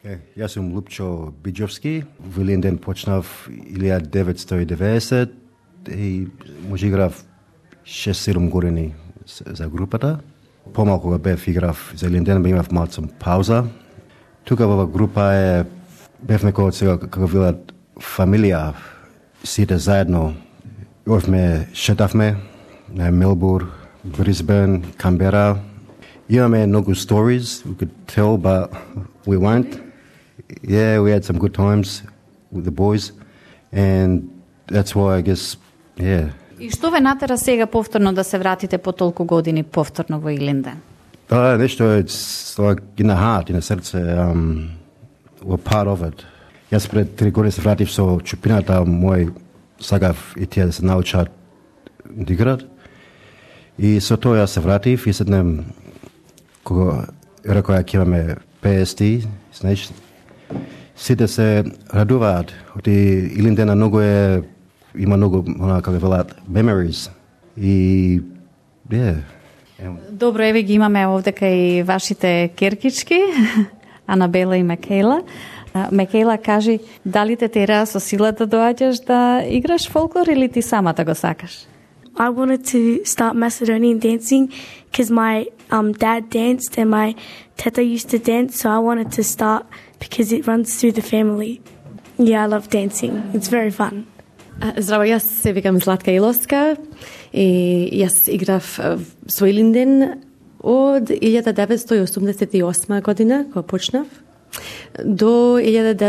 Ja sam Lupčo Bidžovski. V Ilinden počnav 1990 i može igrav 6-7 godini za grupata. Pomalko ga bev igrav za Ilinden, ba imav malcom pauza. Tuka ova grupa je bev neko od svega kako bila familija. Site zajedno. Ovme šetavme na Melbourne, Brisbane, Canberra. Imame mnogo stories we could tell, but we won't. Yeah, we had some good times with the boys, and that's why I guess, yeah. I što ve natera сега повторно да се вратите по толку години повторно во Илинден? Nešto je like in the heart, in the srce, we're part of it. Jaz pred 3 godine se vrativ so čupinata moj sagav i tija da se naučat digrat. I so to ja se vrativ i sednem kogo rekao jak imame PST, znaš, site se radovat. Od Ilindena ima mnogo, kako velat, memories. I, yeah. Добро, еве ги имаме овде кај вашите керкички, Анабела и Мекела. Мекела, кажи, дали те тера со сила да доаѓаш да играш фолклор или ти самата го сакаш? I wanted to start Macedonian dancing because my dad danced and my teta used to dance, so I wanted to start because it runs through the family. Yeah, I love dancing. It's very fun. Здраво, јас се викам Златка Иловска и јас играв со Илинден од 1988 година, кога почнав, до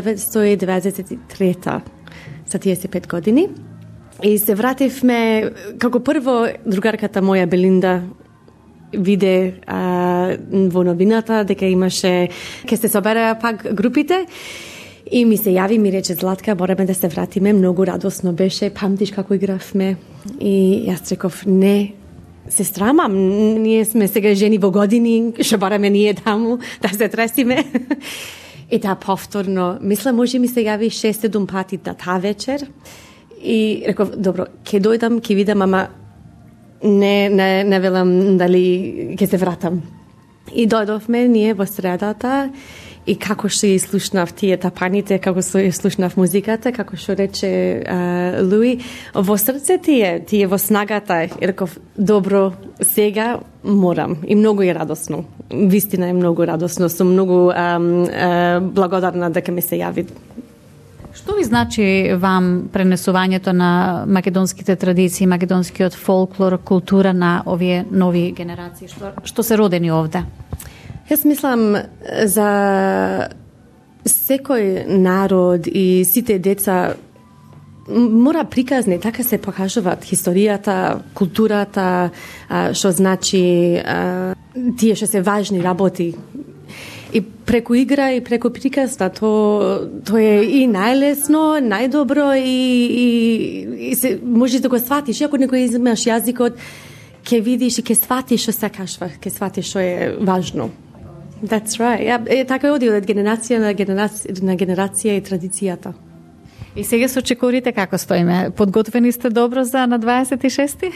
1993, за 35 години. И се вративме, како прво другарката моја Белинда виде во новината дека имаше, ке се собереа пак групите, и ми се јави, ми рече Златка, мораме да се вратиме, многу радосно беше, памтиш како игравме. И јас реков, не, се страмам, ние сме сега жени во години, што бараме ние таму да се тресиме. И таа повторно, мисля, може ми се јави 6-7 пати на таа вечер. И реков, добро, ке дојдам, ке видам, ама не велам дали ке се вратам. И дојдовме ние во средата и како што ја слушнав тие тапаните, како што ја слушнав музиката, како што рече Луи, во срце тие во снагата. И реков, добро, сега морам. И многу е радосно. Вистина е многу радосно. Сум многу благодарна дека ми се јави. Што ви значи вам пренесувањето на македонските традиции, македонскиот фолклор, култура на овие нови генерации, што се родени овде? Јас мислам за секој народ и сите деца мора приказни, така се покажуваат историјата, културата, што значи тие што се важни работи. И преку игра и преку приказна то е и најлесно, најдобро и се можеш да го сватиш. Ако не го измеш јазикот, ќе видиш и ќе сватиш што се кажува, ќе сватиш што е важно. That's right. Така оди од генерација на генерација и традицијата. И сега со чекорите како стоиме? Подготвени сте добро за на 26-ти?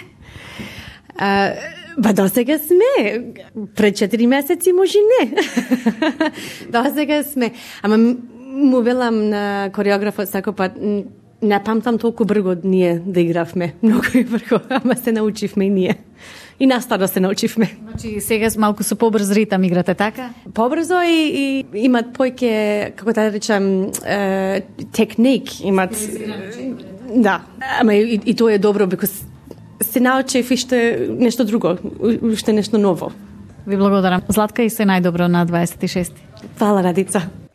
Ба до сега сме. Пред 4 месеци може не. До сега сме. Ама му велам на кореографот секој пат, не памтам толку брго ние да игравме. Многу и брго, ама се научивме и ние. И настаро се научивме. Значи сега малку со побрз ритам играте, така? Побрзо и имат појке, како да речам, техник, имат. Да, ама и тоа е добро, because се научив уште нешто друго, уште нешто ново. Ви благодарам. Златка, и се најдобро на 26. Фала, Радица.